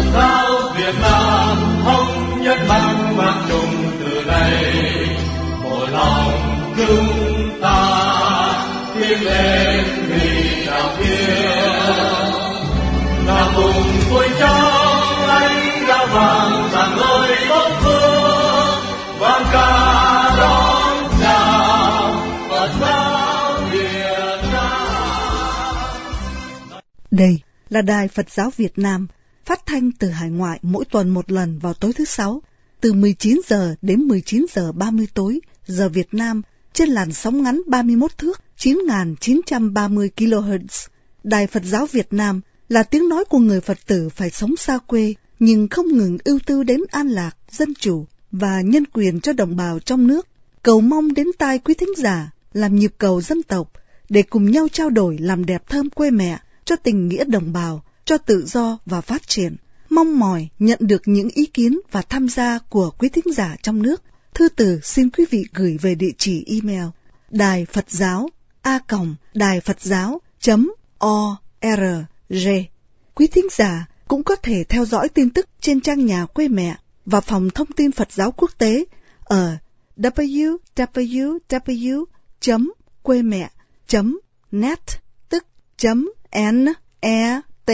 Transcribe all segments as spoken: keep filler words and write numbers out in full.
giáo Việt Nam thống nhất mang mang chung từ đây, một lòng chúng ta tiến lên vì đạo hiếu. Nào cùng vui trong ánh đã vàng rạng ngời tốt phương, vang ca đón chào Phật giáo Việt Nam. Đây là Đài Phật giáo Việt Nam, phát thanh từ hải ngoại mỗi tuần một lần vào tối thứ Sáu, từ mười chín giờ đến mười chín giờ ba mươi tối giờ Việt Nam, trên làn sóng ngắn ba mươi mốt thước chín nghìn chín trăm ba mươi ki lô héc. Đài Phật giáo Việt Nam là tiếng nói của người Phật tử phải sống xa quê, nhưng không ngừng ưu tư đến an lạc, dân chủ và nhân quyền cho đồng bào trong nước. Cầu mong đến tai quý thính giả làm nhịp cầu dân tộc, để cùng nhau trao đổi làm đẹp thơm quê mẹ, cho tình nghĩa đồng bào, cho tự do và phát triển. Mong mỏi nhận được những ý kiến và tham gia của quý thính giả trong nước. Thư từ xin quý vị gửi về địa chỉ email đài Phật giáo a còng đài Phật giáo chấm o r g. Quý thính giả cũng có thể theo dõi tin tức trên trang nhà quê mẹ và phòng thông tin Phật giáo quốc tế ở w w w chấm quê mẹ chấm net, tức chấm n e t.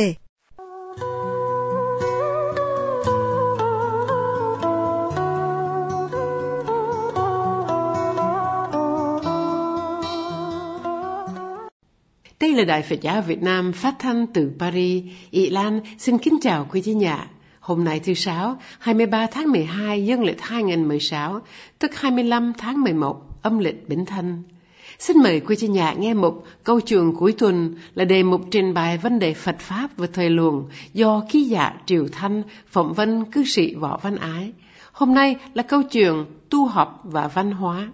Đây là Đài Phật giáo Việt Nam phát thanh từ Paris, Ý Lan. Xin kính chào quý thính giả. Hôm nay thứ Sáu, hai mươi ba tháng mười hai dương lịch hai nghìn không trăm mười sáu, tức hai mươi lăm tháng mười một âm lịch Bính Thân. Xin mời quý thính giả nghe mục Câu chuyện cuối tuần, là đề mục trình bày vấn đề Phật Pháp và thời luận do ký giả Triều Thanh phỏng vấn cư sĩ Võ Văn Ái. Hôm nay là câu chuyện tu học và văn hóa.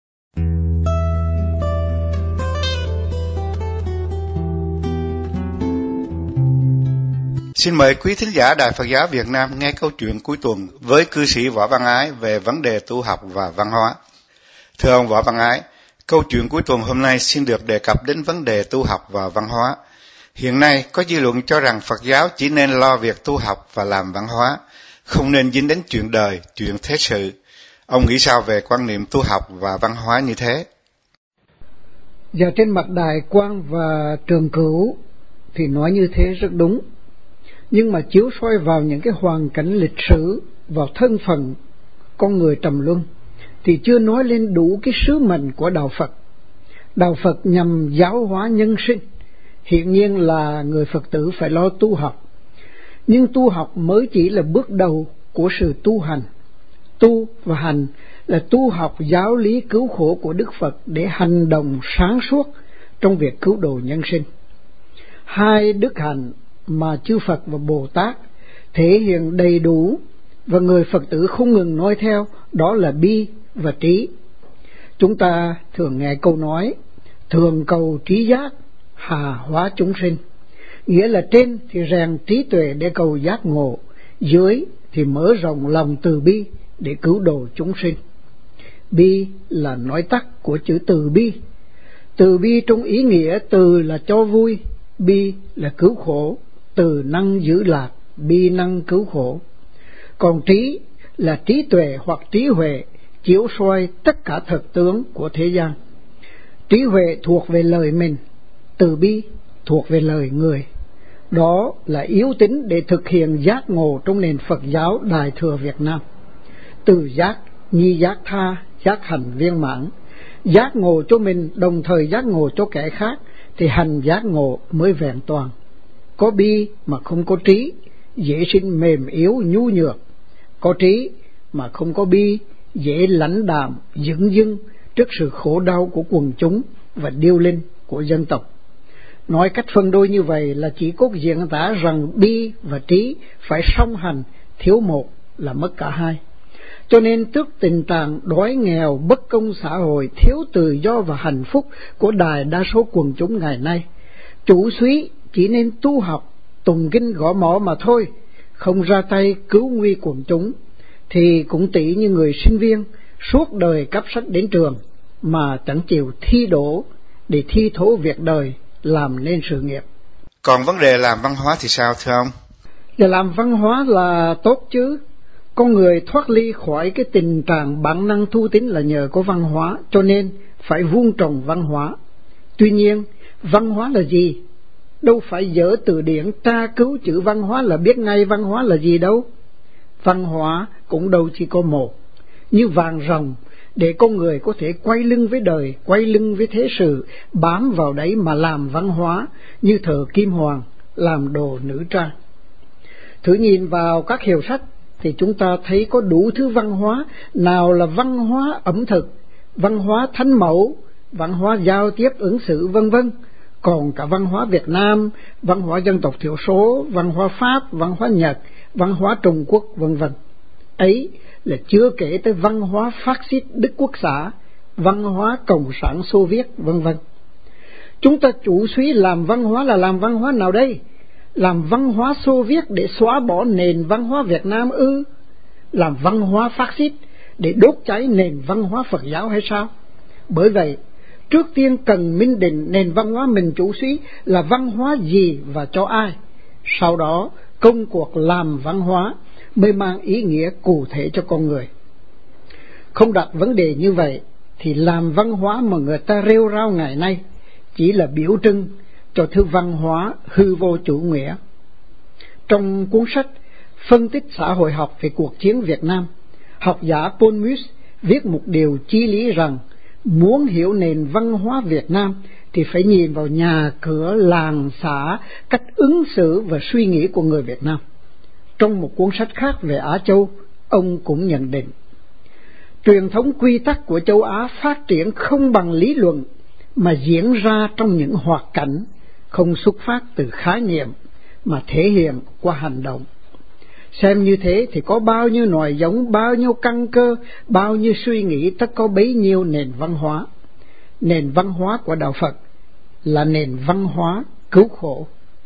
Xin mời quý thính giả Đài Phật giáo Việt Nam nghe câu chuyện cuối tuần với cư sĩ Võ Văn Ái về vấn đề tu học và văn hóa. Thưa ông Võ Văn Ái, câu chuyện cuối tuần hôm nay xin được đề cập đến vấn đề tu học và văn hóa. Hiện nay có dư luận cho rằng Phật giáo chỉ nên lo việc tu học và làm văn hóa, không nên dính đến chuyện đời, chuyện thế sự. Ông nghĩ sao về quan niệm tu học và văn hóa như thế? Giờ trên mặt Đài Quang và Trường Cửu thì nói như thế rất đúng. Nhưng mà chiếu soi vào những cái hoàn cảnh lịch sử, vào thân phận con người trầm luân, thì chưa nói lên đủ cái sứ mệnh của Đạo Phật. Đạo Phật nhằm giáo hóa nhân sinh, hiện nhiên là người Phật tử phải lo tu học. Nhưng tu học mới chỉ là bước đầu của sự tu hành. Tu và hành là tu học giáo lý cứu khổ của Đức Phật để hành động sáng suốt trong việc cứu độ nhân sinh. Hai đức hạnh mà chư Phật và Bồ Tát thể hiện đầy đủ và người Phật tử không ngừng nói theo, đó là bi và trí. Chúng ta thường nghe câu nói thường cầu trí giác, hà hóa chúng sinh, nghĩa là trên thì rèn trí tuệ để cầu giác ngộ, dưới thì mở rộng lòng từ bi để cứu độ chúng sinh. Bi là nói tắt của chữ từ bi. Từ bi trong ý nghĩa từ là cho vui, bi là cứu khổ, từ năng giữ lạc, bi năng cứu khổ. Còn trí là trí tuệ hoặc trí huệ, chiếu soi tất cả thực tướng của thế gian. Trí huệ thuộc về lời mình, từ bi thuộc về lời người. Đó là yếu tính để thực hiện giác ngộ trong nền Phật giáo Đại thừa Việt Nam. Từ giác, nhi giác tha, giác hành viên mãn. Giác ngộ cho mình đồng thời giác ngộ cho kẻ khác, thì hành giác ngộ mới vẹn toàn. Có bi mà không có trí, dễ sinh mềm yếu nhu nhược. Có trí mà không có bi, dễ lãnh đạm dửng dưng trước sự khổ đau của quần chúng và điêu linh của dân tộc. Nói cách phân đôi như vậy là chỉ cốt diễn tả rằng bi và trí phải song hành, thiếu một là mất cả hai. Cho nên trước tình trạng đói nghèo, bất công xã hội, thiếu tự do và hạnh phúc của đại đa số quần chúng ngày nay, chủ suý chỉ nên tu học, tùng kinh gõ mõ mà thôi, không ra tay cứu nguy quần chúng, thì cũng tỷ như người sinh viên suốt đời cắp sách đến trường mà chẳng chịu thi đỗ để thi thố việc đời, làm nên sự nghiệp. Còn vấn đề làm văn hóa thì sao thưa ông? Và làm văn hóa là tốt chứ. Con người thoát ly khỏi cái tình trạng bản năng thú tính là nhờ có văn hóa, cho nên phải vun trồng văn hóa. Tuy nhiên, văn hóa là gì? Đâu phải dở từ điển tra cứu chữ văn hóa là biết ngay văn hóa là gì đâu. Văn hóa cũng đâu chỉ có một, như vàng rồng, để con người có thể quay lưng với đời, quay lưng với thế sự, bám vào đấy mà làm văn hóa, như thờ kim hoàng làm đồ nữ trang. Thử nhìn vào các hiệu sách thì chúng ta thấy có đủ thứ văn hóa, nào là văn hóa ẩm thực, văn hóa thánh mẫu, văn hóa giao tiếp ứng xử vân vân, còn cả văn hóa Việt Nam, văn hóa dân tộc thiểu số, văn hóa Pháp, văn hóa Nhật, văn hóa Trung Quốc vân vân. Ấy là chưa kể tới văn hóa phát xít Đức Quốc xã, văn hóa Cộng sản Xô Viết vân vân. Chúng ta chủ suý làm văn hóa là làm văn hóa nào đây? Làm văn hóa Xô Viết để xóa bỏ nền văn hóa Việt Nam ư? Làm văn hóa phát xít để đốt cháy nền văn hóa Phật giáo hay sao? Bởi vậy, trước tiên cần minh định nền văn hóa mình chủ suý là văn hóa gì và cho ai. Sau đó, công cuộc làm văn hóa mới mang ý nghĩa cụ thể cho con người. Không đặt vấn đề như vậy thì làm văn hóa mà người ta rêu rao ngày nay chỉ là biểu trưng cho thứ văn hóa hư vô chủ nghĩa. Trong cuốn sách Phân tích xã hội học về cuộc chiến Việt Nam, học giả Paul Mus viết một điều chí lý rằng muốn hiểu nền văn hóa Việt Nam thì phải nhìn vào nhà cửa, làng, xã, cách ứng xử và suy nghĩ của người Việt Nam. Trong một cuốn sách khác về Á Châu, ông cũng nhận định truyền thống quy tắc của châu Á phát triển không bằng lý luận mà diễn ra trong những hoạt cảnh, không xuất phát từ khái niệm mà thể hiện qua hành động. Xem như thế thì có bao nhiêu nòi giống, bao nhiêu căn cơ, bao nhiêu suy nghĩ, tất có bấy nhiêu nền văn hóa. Nền văn hóa của Đạo Phật là nền văn hóa cứu khổ.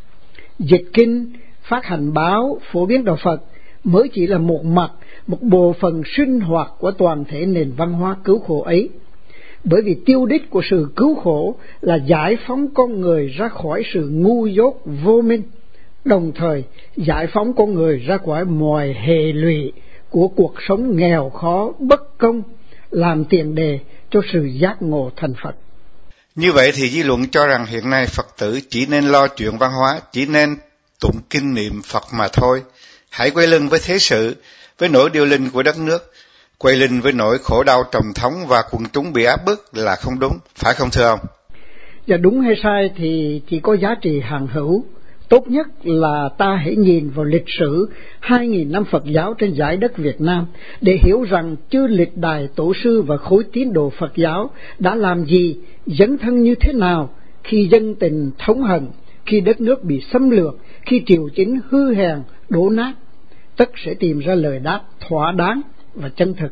Dịch kinh, phát hành báo, phổ biến Đạo Phật mới chỉ là một mặt, một bộ phận sinh hoạt của toàn thể nền văn hóa cứu khổ ấy. Bởi vì tiêu đích của sự cứu khổ là giải phóng con người ra khỏi sự ngu dốt vô minh, đồng thời giải phóng con người ra khỏi mọi hệ lụy của cuộc sống nghèo khó, bất công, làm tiền đề cho sự giác ngộ thành Phật. Như vậy thì dư luận cho rằng hiện nay Phật tử chỉ nên lo chuyện văn hóa, chỉ nên tụng kinh niệm Phật mà thôi. Hãy quay lưng với thế sự, với nỗi điêu linh của đất nước, quay lưng với nỗi khổ đau trầm thống và quần chúng bị áp bức là không đúng, phải không thưa ông? Dạ, đúng hay sai thì chỉ có giá trị hàng hữu. Tốt nhất là ta hãy nhìn vào lịch sử hai nghìn năm Phật giáo trên giải đất Việt Nam để hiểu rằng chư lịch đài tổ sư và khối tín đồ Phật giáo đã làm gì, dấn thân như thế nào khi dân tình thống hận, khi đất nước bị xâm lược, khi triều chính hư hèn, đổ nát. Tất sẽ tìm ra lời đáp thỏa đáng và chân thực.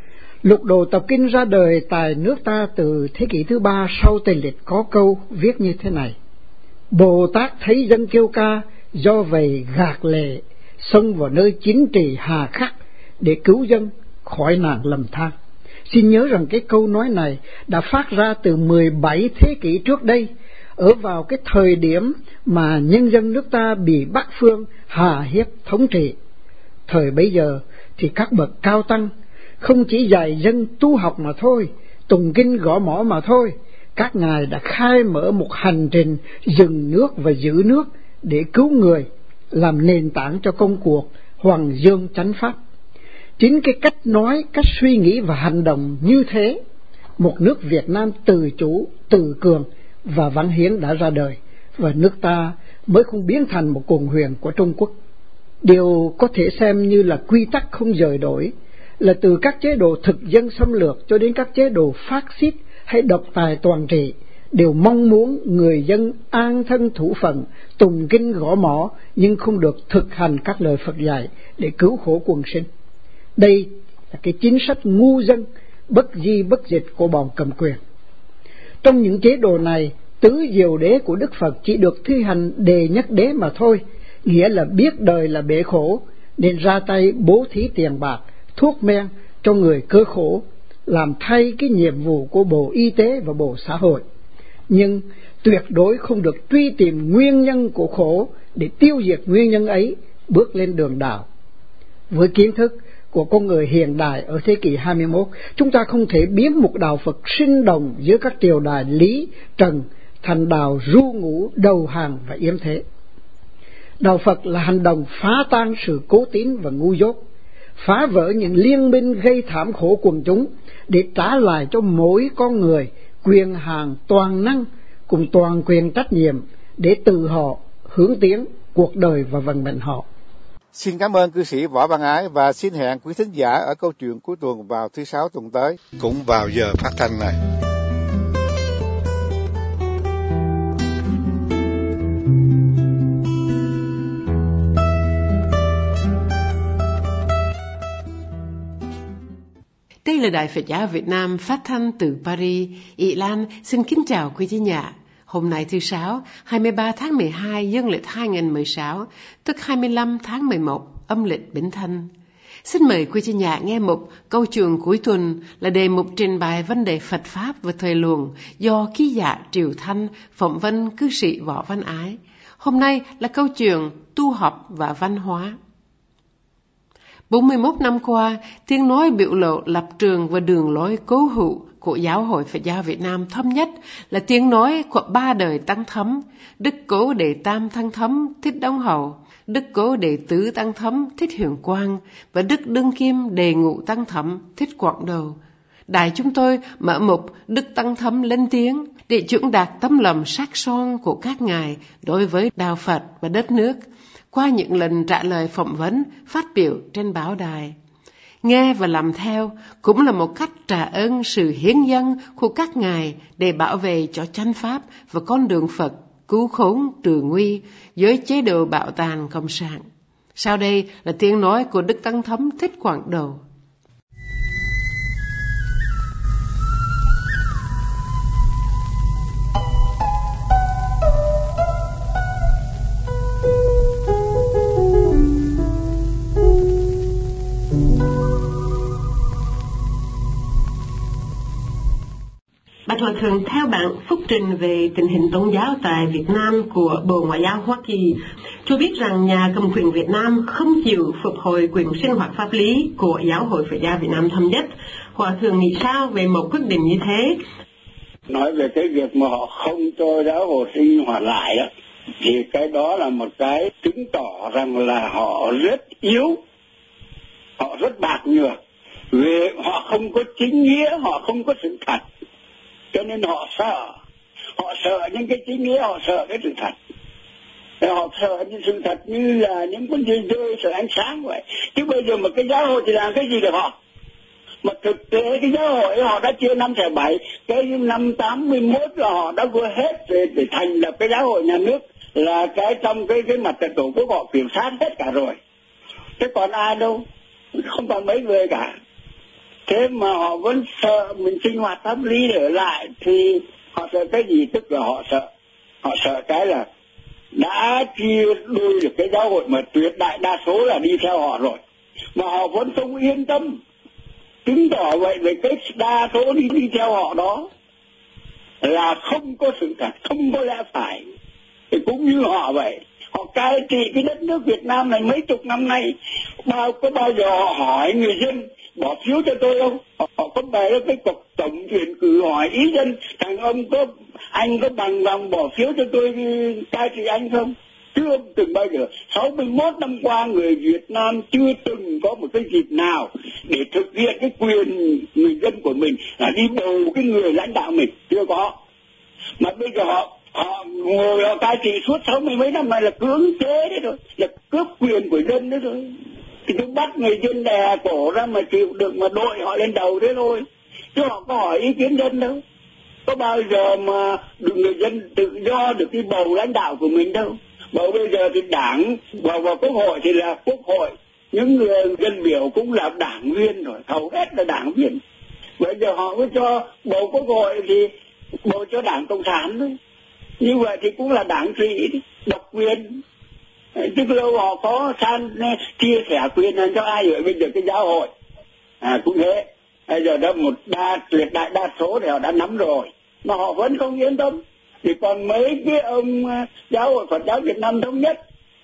Lục đồ tập kinh ra đời tại nước ta từ thế kỷ thứ ba sau Tây Lịch có câu viết như thế này: Bồ Tát thấy dân kêu ca, do vậy gạt lệ, xông vào nơi chính trị hà khắc để cứu dân khỏi nạn lầm than. Xin nhớ rằng cái câu nói này đã phát ra từ mười bảy thế kỷ trước đây, ở vào cái thời điểm mà nhân dân nước ta bị Bắc phương hà hiếp thống trị. Thời bấy giờ thì các bậc cao tăng không chỉ dạy dân tu học mà thôi, tụng kinh gõ mõ mà thôi, các ngài đã khai mở một hành trình dừng nước và giữ nước để cứu người, làm nền tảng cho công cuộc Hoàng Dương chánh pháp. Chính cái cách nói, cách suy nghĩ và hành động như thế, một nước Việt Nam tự chủ, tự cường và văn hiến đã ra đời, và nước ta mới không biến thành một quần huyền của Trung Quốc. Điều có thể xem như là quy tắc không dời đổi là từ các chế độ thực dân xâm lược cho đến các chế độ phát xít hay độc tài toàn trị đều mong muốn người dân an thân thủ phận, tụng kinh gõ mõ nhưng không được thực hành các lời Phật dạy để cứu khổ quần sinh. Đây là cái chính sách ngu dân, bất di bất dịch của bọn cầm quyền. Trong những chế độ này, tứ diệu đế của Đức Phật chỉ được thi hành đề nhất đế mà thôi, nghĩa là biết đời là bể khổ nên ra tay bố thí tiền bạc, thuốc men cho người cơ khổ, làm thay cái nhiệm vụ của Bộ Y tế và Bộ Xã hội. Nhưng tuyệt đối không được truy tìm nguyên nhân của khổ để tiêu diệt nguyên nhân ấy bước lên đường đạo. Với kiến thức của con người hiện đại ở thế kỷ hai mươi mốt, chúng ta không thể biến một đạo Phật sinh động giữa các triều đại Lý, Trần thành đạo ru ngủ, đầu hàng và yếm thế. Đạo Phật là hành động phá tan sự cố tín và ngu dốt, phá vỡ những liên minh gây thảm khổ quần chúng để trả lại cho mỗi con người quyền hạn toàn năng cùng toàn quyền trách nhiệm để tự họ hướng tiến cuộc đời và vận mệnh họ. Xin cảm ơn cư sĩ Võ Văn Ái và xin hẹn quý thính giả ở câu chuyện cuối tuần vào thứ Sáu tuần tới, cũng vào giờ phát thanh này. Đây là Đài Phật giáo Việt Nam phát thanh từ Paris. Ý Lan xin kính chào quý thính giả. Hôm nay thứ Sáu, hai mươi ba tháng mười hai dương lịch hai nghìn không trăm mười sáu, tức hai mươi lăm tháng mười một âm lịch Bính Thân. Xin mời quý thính giả nghe mục Câu chuyện cuối tuần là đề mục trình bày vấn đề Phật Pháp và thời luồng do ký giả Triều Thanh phỏng vấn cư sĩ Võ Văn Ái. Hôm nay là câu chuyện tu học và văn hóa. bốn mươi mốt năm qua, tiếng nói biểu lộ lập trường và đường lối cố hữu của Giáo hội Phật giáo Việt Nam thống nhất là tiếng nói của ba đời Tăng Thấm: Đức Cố Đệ Tam Tăng Thấm Thích Đông Hậu, Đức Cố Đệ Tứ Tăng Thấm Thích Huyền Quang và Đức Đương Kim Đệ Ngũ Tăng Thấm Thích Quảng Đầu. Đài chúng tôi mở mục Đức Tăng Thấm lên tiếng để chuyển đạt tấm lòng sắc son của các ngài đối với đạo Phật và đất nước qua những lần trả lời phỏng vấn phát biểu trên báo đài. Nghe và làm theo cũng là một cách trả ơn sự hiến dâng của các ngài để bảo vệ cho chánh pháp và con đường Phật cứu khốn trừ nguy với chế độ bạo tàn cộng sản. Sau đây là tiếng nói của Đức Tăng Thấm Thích Quảng Đầu. Bạch Hòa Thượng, theo bản phúc trình về tình hình tôn giáo tại Việt Nam của Bộ Ngoại giao Hoa Kỳ, cho biết rằng nhà cầm quyền Việt Nam không chịu phục hồi quyền sinh hoạt pháp lý của Giáo hội Phật giáo Việt Nam thống nhất. Hòa Thượng nghĩ sao về một quyết định như thế? Nói về cái việc mà họ không cho giáo hội sinh hoạt lại đó, thì cái đó là một cái chứng tỏ rằng là họ rất yếu, họ rất bạc nhược, vì họ không có chính nghĩa, họ không có sự thật. Cho nên họ sợ, họ sợ những cái chính nghĩa, họ sợ cái sự thật. Họ sợ những sự thật như là những con dơi rơi sợ ánh sáng vậy. Chứ bây giờ mà cái giáo hội thì làm cái gì được họ? Mà thực tế cái giáo hội họ đã chia năm xẻ bảy, cái năm tám mươi mốt là họ đã vừa hết để, để thành lập cái giáo hội nhà nước, là cái trong cái cái mặt trận tổ quốc họ kiểm soát hết cả rồi. Thế còn ai đâu, không còn mấy người cả. Thế mà họ vẫn sợ mình sinh hoạt pháp lý để ở lại, thì họ sợ cái gì? Tức là họ sợ, họ sợ cái là đã chia đôi được cái giáo hội mà tuyệt đại đa số là đi theo họ rồi, mà họ vẫn không yên tâm. Chứng tỏ vậy về cái đa số đi đi theo họ đó là không có sự thật, không có lẽ phải. Thì cũng như họ vậy, họ cai trị cái đất nước Việt Nam này mấy chục năm nay, bao có bao giờ họ hỏi người dân bỏ phiếu cho tôi không? Họ, họ có bày ra cái cuộc tổng tuyển cử hỏi ý dân, thằng ông có anh có bằng lòng bỏ phiếu cho tôi cai trị anh không? Chưa từng bao giờ. sáu mươi mốt năm qua người Việt Nam chưa từng có một cái dịp nào để thực hiện cái quyền người dân của mình là đi bầu cái người lãnh đạo mình, chưa có. Mà bây giờ họ họ ngồi họ cai trị suốt sáu mươi mấy năm này là cưỡng chế đấy rồi, là cướp quyền của dân đấy rồi. Thì cứ bắt người dân đè cổ ra mà chịu được, mà đội họ lên đầu thế thôi, chứ họ có hỏi ý kiến dân đâu. Có bao giờ mà được người dân tự do được đi bầu lãnh đạo của mình đâu. Bầu bây giờ thì đảng bầu vào quốc hội thì là quốc hội, những người dân biểu cũng là đảng viên rồi, hầu hết là đảng viên. Bây giờ họ cứ cho bầu quốc hội thì bầu cho đảng cộng sản thôi. Như vậy thì cũng là đảng trị, độc quyền. Tức lâu họ có san chia sẻ quyền cho ai rồi. Bây giờ cái giáo hội à, cũng thế, bây giờ đã một đa tuyệt đại đa số thì họ đã nắm rồi, mà họ vẫn không yên tâm. Thì còn mấy cái ông giáo hội Phật giáo Việt Nam thống nhất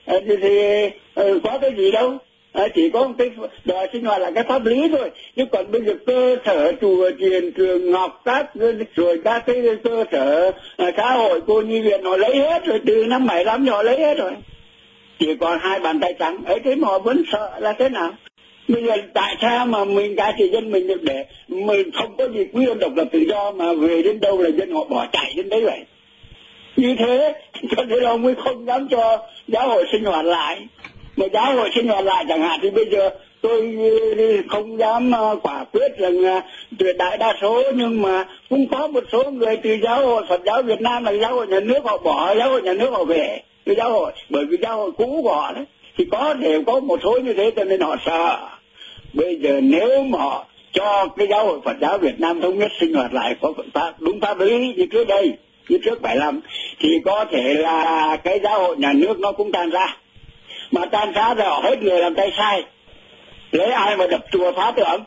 thì, thì uh, có cái gì đâu. À, chỉ có một cái đòi sinh hoạt là cái pháp lý thôi, chứ còn bây giờ cơ sở chùa chiền trường học các rồi các cái cơ sở à, xã hội cô nhi viện họ lấy hết rồi, từ năm bảy lăm họ lấy hết rồi, chỉ còn hai bàn tay trắng ấy, thế mà họ vẫn sợ là thế nào. Bây giờ tại sao mà mình cả thì dân mình được để mình không có gì quy định độc lập tự do mà về đến đâu là dân họ bỏ chạy đến đấy vậy. Như thế cho nên ông mới không dám cho giáo hội sinh hoạt lại. Mà giáo hội sinh hoạt lại chẳng hạn thì bây giờ tôi không dám quả quyết rằng tuyệt đại đa số, nhưng mà cũng có một số người từ giáo hội Phật giáo Việt Nam là giáo hội nhà nước họ bỏ, giáo hội nhà nước họ về cái giáo hội, bởi vì giáo hội cũ của họ đấy thì có thể có một số như thế cho nên họ sợ. Bây giờ nếu mà họ cho cái giáo hội Phật giáo Việt Nam thống nhất sinh hoạt lại có pháp, đúng pháp lý như trước đây, như trước bảy lăm, thì có thể là cái giáo hội nhà nước nó cũng tan ra. Mà tan phá rồi họ hết người làm tay sai, lấy ai mà đập chùa phá tượng,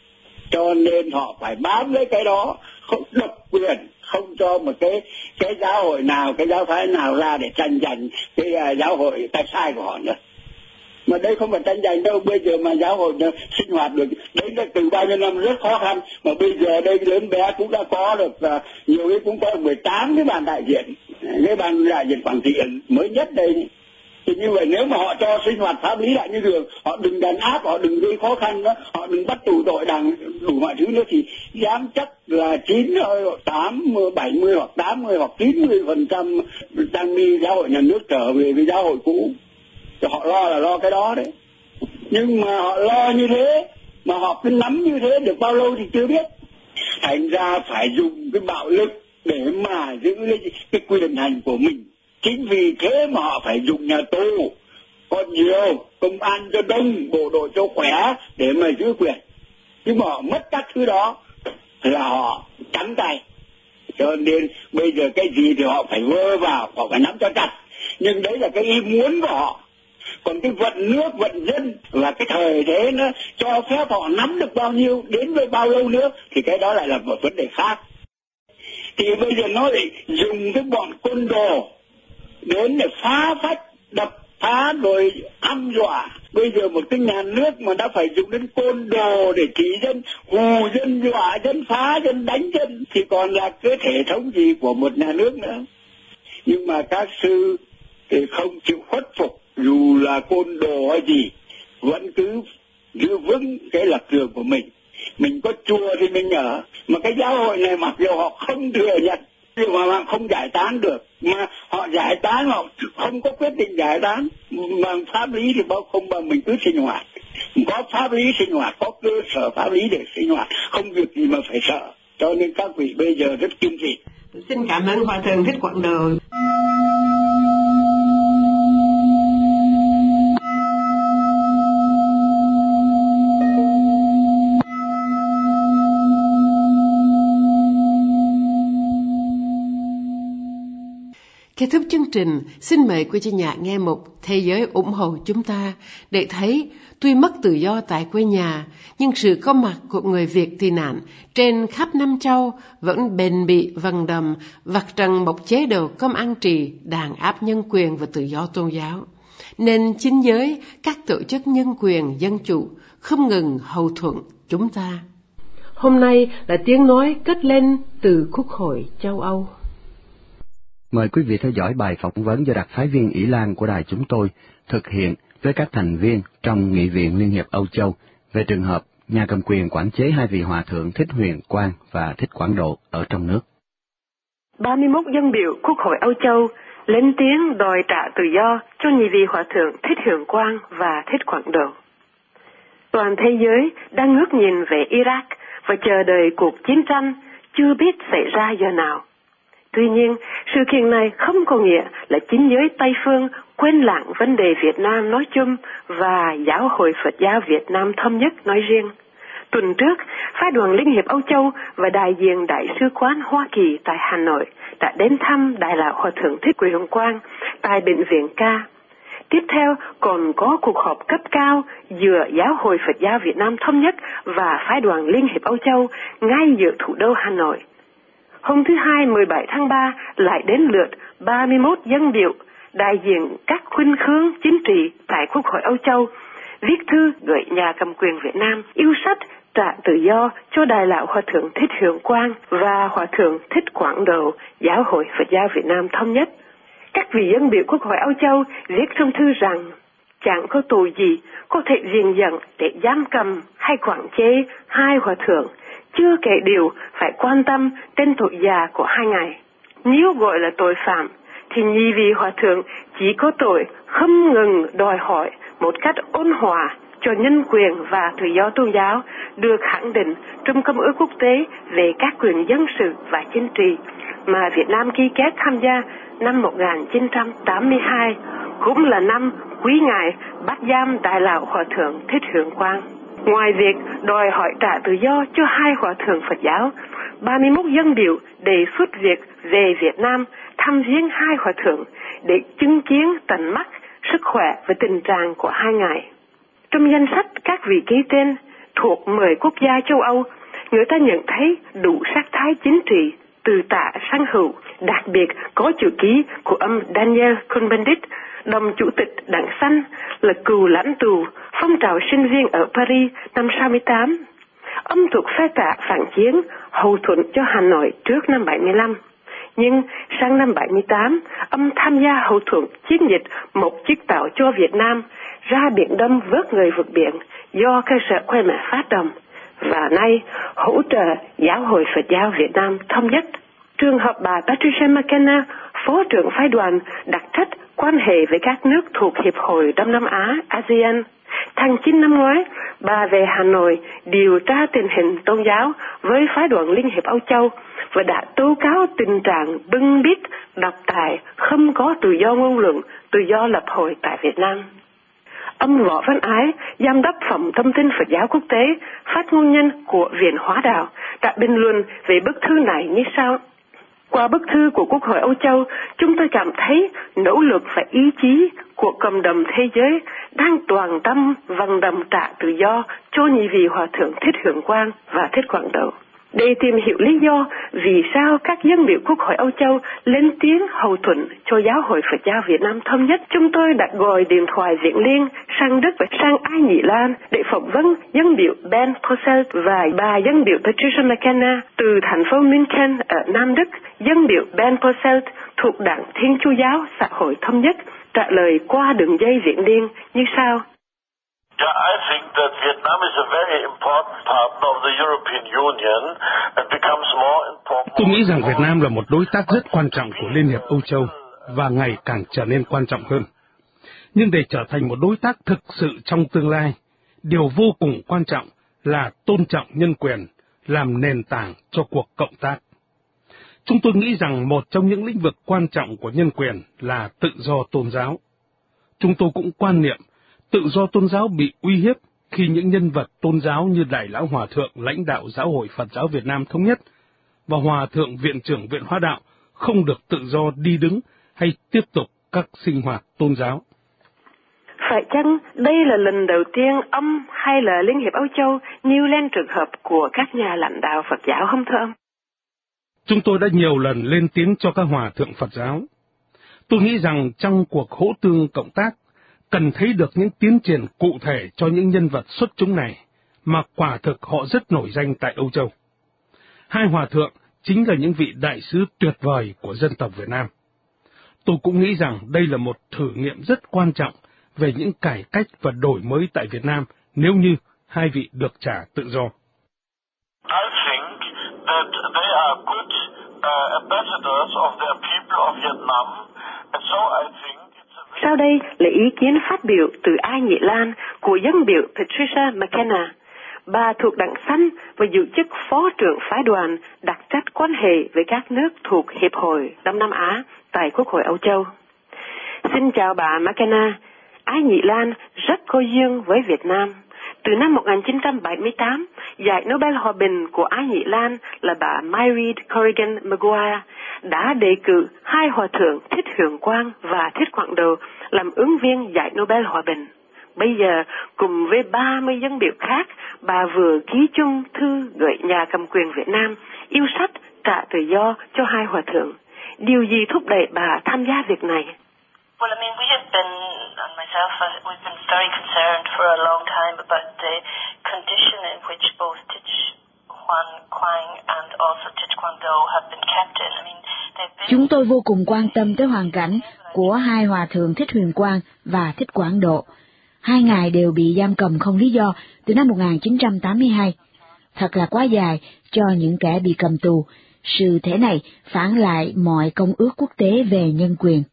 cho nên họ phải bám lấy cái đó, không độc quyền, không cho một cái cái giáo hội nào, cái giáo phái nào ra để tranh giành cái uh, giáo hội tay sai của họ nữa. Mà đây không phải tranh giành đâu, bây giờ mà giáo hội sinh hoạt được đến từ bao nhiêu năm rất khó khăn, mà bây giờ đây lớn bé cũng đã có được uh, nhiều cái cũng có mười tám cái ban đại diện, cái ban đại diện quản trị mới nhất đây. Thì như vậy nếu mà họ cho sinh hoạt pháp lý lại như thường, họ đừng đàn áp, họ đừng gây khó khăn nữa, họ đừng bắt tù tội đằng đủ mọi thứ nữa, thì dám chắc là chín, tám, bảy mươi hoặc tám mươi hoặc chín mươi phần trăm tăng ni giáo hội nhà nước trở về với giáo hội cũ. Thì họ lo là lo cái đó đấy. Nhưng mà họ lo như thế, mà họ cứ nắm như thế được bao lâu thì chưa biết. Thành ra phải dùng cái bạo lực để mà giữ lấy cái quyền hành của mình. Chính vì thế mà họ phải dùng nhà tù còn nhiều, công an cho đông, bộ đội cho khỏe để mà giữ quyền. Nhưng mà họ mất các thứ đó là họ trắng tay. Cho nên bây giờ cái gì thì họ phải vơ vào, họ phải nắm cho chặt. Nhưng đấy là cái ý muốn của họ. Còn cái vận nước, vận dân và cái thời thế nó cho phép họ nắm được bao nhiêu, đến với bao lâu nữa, thì cái đó lại là một vấn đề khác. Thì bây giờ nó lại dùng cái bọn côn đồ đến để phá phách, đập phá rồi hăm dọa. Bây giờ một cái nhà nước mà đã phải dùng đến côn đồ để trị dân, hù dân, dọa dân, phá dân, đánh dân, thì còn là cái thể thống gì của một nhà nước nữa. Nhưng mà các sư thì không chịu khuất phục, dù là côn đồ hay gì, vẫn cứ giữ vững cái lập trường của mình. Mình có chùa thì mình ở, mà cái giáo hội này mặc dù họ không thừa nhận, nhưng mà họ không giải tán được, mà họ giải tán, họ không có quyết định giải tán, mà pháp lý thì bao không, mà mình cứ sinh hoạt, có pháp lý sinh hoạt, có cơ sở pháp lý để sinh hoạt, không việc gì mà phải sợ. Cho nên các vị bây giờ rất kiên trì. Xin cảm ơn Hòa Thượng Thích Quảng Độ. Kết thúc chương trình, xin mời quý chị nhà nghe mục Thế giới ủng hộ chúng ta để thấy tuy mất tự do tại quê nhà, nhưng sự có mặt của người Việt tị nạn trên khắp năm châu vẫn bền bỉ vận động vạch trần một chế độ công an trị đàn áp nhân quyền và tự do tôn giáo. Nên chính giới, các tổ chức nhân quyền dân chủ không ngừng hậu thuẫn chúng ta. Hôm nay là tiếng nói cất lên từ Quốc hội châu Âu. Mời quý vị theo dõi bài phỏng vấn do đặc phái viên Ỷ Lan của đài chúng tôi thực hiện với các thành viên trong Nghị viện Liên hiệp Âu Châu về trường hợp nhà cầm quyền quản chế hai vị hòa thượng Thích Huyền Quang và Thích Quảng Độ ở trong nước. ba mươi mốt dân biểu Quốc hội Âu Châu lên tiếng đòi trả tự do cho nhị vị hòa thượng Thích Huyền Quang và Thích Quảng Độ. Toàn thế giới đang ngước nhìn về Iraq và chờ đợi cuộc chiến tranh chưa biết xảy ra giờ nào. Tuy nhiên, sự kiện này không có nghĩa là chính giới Tây phương quên lãng vấn đề Việt Nam nói chung và Giáo hội Phật giáo Việt Nam Thống nhất nói riêng. Tuần trước, Phái đoàn Liên hiệp Âu Châu và đại diện Đại sứ quán Hoa Kỳ tại Hà Nội đã đến thăm Đại lão Hòa thượng Thích Huyền Quang tại Bệnh viện K. Tiếp theo còn có cuộc họp cấp cao giữa Giáo hội Phật giáo Việt Nam Thống nhất và Phái đoàn Liên hiệp Âu Châu ngay giữa thủ đô Hà Nội. Hôm thứ Hai mười bảy tháng ba lại đến lượt ba mươi mốt dân biểu, đại diện các khuynh hướng chính trị tại Quốc hội Âu Châu, viết thư gửi nhà cầm quyền Việt Nam yêu sách trả tự do cho Đại lão Hòa thượng Thích Hưởng Quang và Hòa thượng Thích Quảng Độ, Giáo hội Phật giáo Việt Nam Thống nhất. Các vị dân biểu Quốc hội Âu Châu viết trong thư rằng chẳng có tội gì có thể viện dẫn để giam cầm hay quản chế hai hòa thượng, chưa kể điều phải quan tâm đến tội già của hai ngài. Nếu gọi là tội phạm, thì nhị vị hòa thượng chỉ có tội không ngừng đòi hỏi một cách ôn hòa cho nhân quyền và tự do tôn giáo được khẳng định trong Công ước Quốc tế về các quyền dân sự và chính trị mà Việt Nam ký kết tham gia năm một nghìn chín trăm tám mươi hai, cũng là năm quý ngài bắt giam Đại lão Hòa thượng Thích Hưởng Quang. Ngoài việc đòi hỏi trả tự do cho hai hòa thượng Phật giáo, ba mươi mốt dân biểu đề xuất việc về Việt Nam thăm viếng hai hòa thượng để chứng kiến tận mắt sức khỏe và tình trạng của hai ngài. Trong danh sách các vị ký tên thuộc mười quốc gia châu Âu, người ta nhận thấy đủ sắc thái chính trị từ tả sang hữu, đặc biệt có chữ ký của ông Daniel Cohn-Bendit, đồng chủ tịch Đảng Xanh, là cựu lãnh tù phong trào sinh viên ở Paris năm sáu mươi tám. Ông thuộc phe tả phản chiến, hậu thuẫn cho Hà Nội trước năm bảy mươi lăm. Nhưng sang năm bảy mươi tám, ông tham gia hậu thuẫn chiến dịch một chiếc tàu cho Việt Nam ra Biển Đông vớt người vượt biển do cơ sở Khmer Mã phát động, và nay hỗ trợ Giáo hội Phật giáo Việt Nam Thống nhất. Trường hợp bà Patricia McKenna, phó trưởng phái đoàn đặc trách quan hệ với các nước thuộc Hiệp hội Đông Nam Á a sê an. Tháng chín năm ngoái, bà về Hà Nội điều tra tình hình tôn giáo với phái đoàn Liên hiệp Âu Châu và đã tố cáo tình trạng bưng bít, độc tài, không có tự do ngôn luận, tự do lập hội tại Việt Nam. Ông Võ Văn Ái, Giám đốc Phòng Thông tin Phật giáo Quốc tế, phát ngôn nhân của Viện Hóa đạo, đã bình luận về bức thư này như sau. Qua bức thư của Quốc hội Âu Châu, chúng tôi cảm thấy nỗ lực và ý chí của cộng đồng thế giới đang toàn tâm vận động trả tự do cho nhị vị hòa thượng Thích Hưởng Quang và Thích Quảng Độ. Để tìm hiểu lý do vì sao các dân biểu Quốc hội Âu Châu lên tiếng hậu thuẫn cho Giáo hội Phật giáo Việt Nam Thống nhất, chúng tôi đã gọi điện thoại Viện Liên sang Đức và sang Ái Nhĩ Lan để phỏng vấn dân biểu Ben Posselt và bà dân biểu Patricia McKenna từ thành phố München ở Nam Đức. Dân biểu Ben Posselt thuộc Đảng Thiên Chúa Giáo Xã hội Thống nhất trả lời qua đường dây Viện Liên như sau. Yeah, I think that Vietnam is a very important partner of the European Union and becomes more important. Tôi nghĩ rằng Việt Nam là một đối tác rất quan trọng của Liên hiệp Âu Châu và ngày càng trở nên quan trọng hơn. Nhưng để trở thành một đối tác thực sự trong tương lai, điều vô cùng quan trọng là tôn trọng nhân quyền làm nền tảng cho cuộc cộng tác. Chúng tôi nghĩ rằng một trong những lĩnh vực quan trọng của nhân quyền là tự do tôn giáo. Chúng tôi cũng quan niệm tự do tôn giáo bị uy hiếp khi những nhân vật tôn giáo như Đại lão Hòa thượng lãnh đạo Giáo hội Phật giáo Việt Nam Thống nhất và Hòa thượng Viện trưởng Viện Hóa đạo không được tự do đi đứng hay tiếp tục các sinh hoạt tôn giáo. Phải chăng đây là lần đầu tiên ông hay là Liên hiệp Âu Châu nêu lên trường hợp của các nhà lãnh đạo Phật giáo không thưa ông? Chúng tôi đã nhiều lần lên tiếng cho các hòa thượng Phật giáo. Tôi nghĩ rằng trong cuộc hỗ tương cộng tác, cần thấy được những tiến triển cụ thể cho những nhân vật xuất chúng này, mà quả thực họ rất nổi danh tại Âu Châu. Hai hòa thượng chính là những vị đại sứ tuyệt vời của dân tộc Việt Nam. Tôi cũng nghĩ rằng đây là một thử nghiệm rất quan trọng về những cải cách và đổi mới tại Việt Nam nếu như hai vị được trả tự do. I think that they are good uh, ambassadors of their people of Vietnam, and so I think. Sau đây là ý kiến phát biểu từ Ái Nhĩ Lan của dân biểu Patricia McKenna. Bà thuộc Đảng Xanh và giữ chức phó trưởng phái đoàn đặc trách quan hệ với các nước thuộc Hiệp hội Đông Nam Á tại Quốc hội Âu Châu. Xin chào bà McKenna. Ái Nhĩ Lan rất có duyên với Việt Nam. Từ năm một nghìn chín trăm bảy mươi tám, giải Nobel Hòa bình của Ái Nhĩ Lan là bà Mairead Corrigan Maguire đã đề cử hai hòa thượng Thích Hưởng Quang và Thích Quảng Độ làm ứng viên giải Nobel Hòa bình. Bây giờ, cùng với ba mươi dân biểu khác, bà vừa ký chung thư gửi nhà cầm quyền Việt Nam yêu sách trả tự do cho hai hòa thượng. Điều gì thúc đẩy bà tham gia việc này? Well, I mean, we have been, and myself, uh, we've been very concerned for a long time about the condition in which both Thich Huan Quang and also Thich Quang Do have been kept in. I mean, they've been... Chúng tôi vô cùng quan tâm tới hoàn cảnh của hai hòa thượng Thích Huyền Quang và Thích Quảng Độ. Hai ngài đều bị giam cầm không lý do từ năm một nghìn chín trăm tám mươi hai. Thật là quá dài cho những kẻ bị cầm tù. Sự thể này phản lại mọi công ước quốc tế về nhân quyền.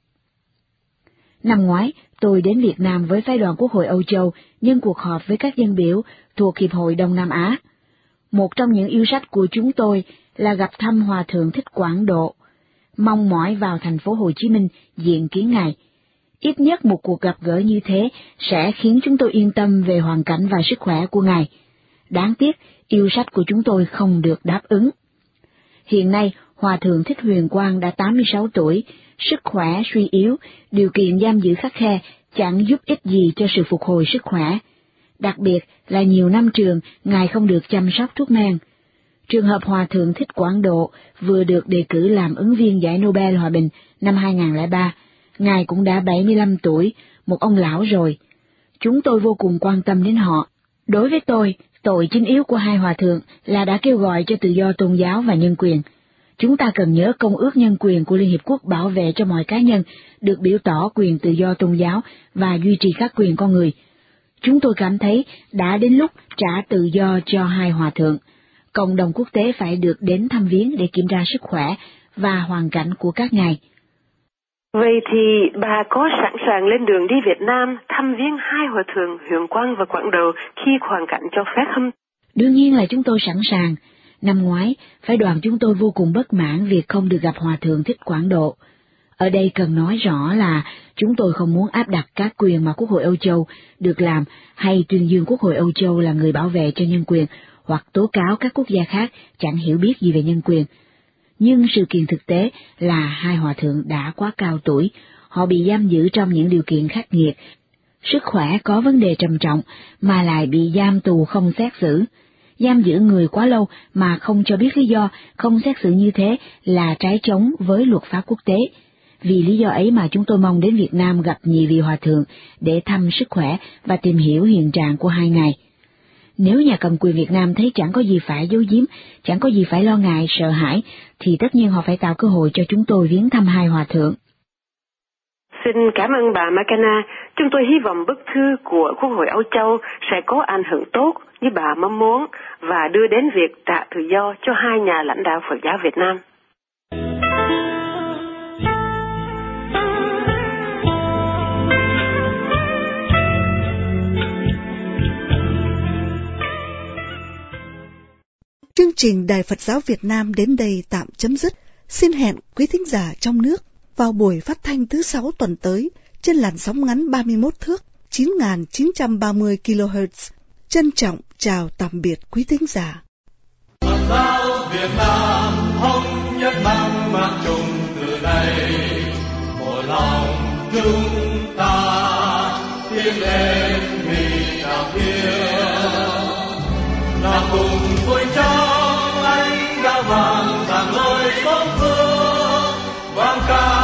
Năm ngoái, tôi đến Việt Nam với phái đoàn Quốc hội Âu Châu nhân cuộc họp với các dân biểu thuộc Hiệp hội Đông Nam Á. Một trong những yêu sách của chúng tôi là gặp thăm Hòa thượng Thích Quảng Độ, mong mỏi vào thành phố Hồ Chí Minh diện kiến ngài. Ít nhất một cuộc gặp gỡ như thế sẽ khiến chúng tôi yên tâm về hoàn cảnh và sức khỏe của ngài. Đáng tiếc, yêu sách của chúng tôi không được đáp ứng. Hiện nay, Hòa thượng Thích Huyền Quang đã tám mươi sáu tuổi, sức khỏe suy yếu, điều kiện giam giữ khắt khe chẳng giúp ích gì cho sự phục hồi sức khỏe. Đặc biệt là nhiều năm trường, ngài không được chăm sóc thuốc men. Trường hợp Hòa thượng Thích Quảng Độ vừa được đề cử làm ứng viên giải Nobel Hòa bình năm hai nghìn không trăm lẻ ba. Ngài cũng đã bảy mươi lăm tuổi, một ông lão rồi. Chúng tôi vô cùng quan tâm đến họ. Đối với tôi, tội chính yếu của hai hòa thượng là đã kêu gọi cho tự do tôn giáo và nhân quyền. Chúng ta cần nhớ Công ước Nhân quyền của Liên Hiệp Quốc bảo vệ cho mọi cá nhân được biểu tỏ quyền tự do tôn giáo và duy trì các quyền con người. Chúng tôi cảm thấy đã đến lúc trả tự do cho hai hòa thượng. Cộng đồng quốc tế phải được đến thăm viếng để kiểm tra sức khỏe và hoàn cảnh của các ngài. Vậy thì bà có sẵn sàng lên đường đi Việt Nam thăm viếng hai hòa thượng Huyền Quang và Quảng Độ khi hoàn cảnh cho phép không? Đương nhiên là chúng tôi sẵn sàng. Năm ngoái, phái đoàn chúng tôi vô cùng bất mãn việc không được gặp Hòa thượng Thích Quảng Độ. Ở đây cần nói rõ là chúng tôi không muốn áp đặt các quyền mà Quốc hội Âu Châu được làm hay tuyên dương Quốc hội Âu Châu là người bảo vệ cho nhân quyền hoặc tố cáo các quốc gia khác chẳng hiểu biết gì về nhân quyền. Nhưng sự kiện thực tế là hai hòa thượng đã quá cao tuổi, họ bị giam giữ trong những điều kiện khắc nghiệt, sức khỏe có vấn đề trầm trọng mà lại bị giam tù không xét xử. Giam giữ người quá lâu mà không cho biết lý do, không xét xử như thế là trái chống với luật pháp quốc tế. Vì lý do ấy mà chúng tôi mong đến Việt Nam gặp nhị vị hòa thượng để thăm sức khỏe và tìm hiểu hiện trạng của hai ngài. Nếu nhà cầm quyền Việt Nam thấy chẳng có gì phải giấu giếm, chẳng có gì phải lo ngại, sợ hãi, thì tất nhiên họ phải tạo cơ hội cho chúng tôi viếng thăm hai hòa thượng. Xin cảm ơn bà McKenna. Chúng tôi hy vọng bức thư của Quốc hội Âu Châu sẽ có ảnh hưởng tốt như bà mong muốn và đưa đến việc trả tự do cho hai nhà lãnh đạo Phật giáo Việt Nam. Chương trình Đài Phật giáo Việt Nam đến đây tạm chấm dứt. Xin hẹn quý thính giả trong nước vào buổi phát thanh thứ sáu tuần tới trên làn sóng ngắn ba mươi mốt thước chín nghìn chín trăm ba mươi ki lô héc. Trân trọng chào tạm biệt quý thính giả. Phật giáo Việt Nam thống nhất mang mang chung từ đây, một lòng chúng ta tiến lên vì đạo thiêng, là cùng vui trong ánh đã vàng rạng ngời bóng phương vang ca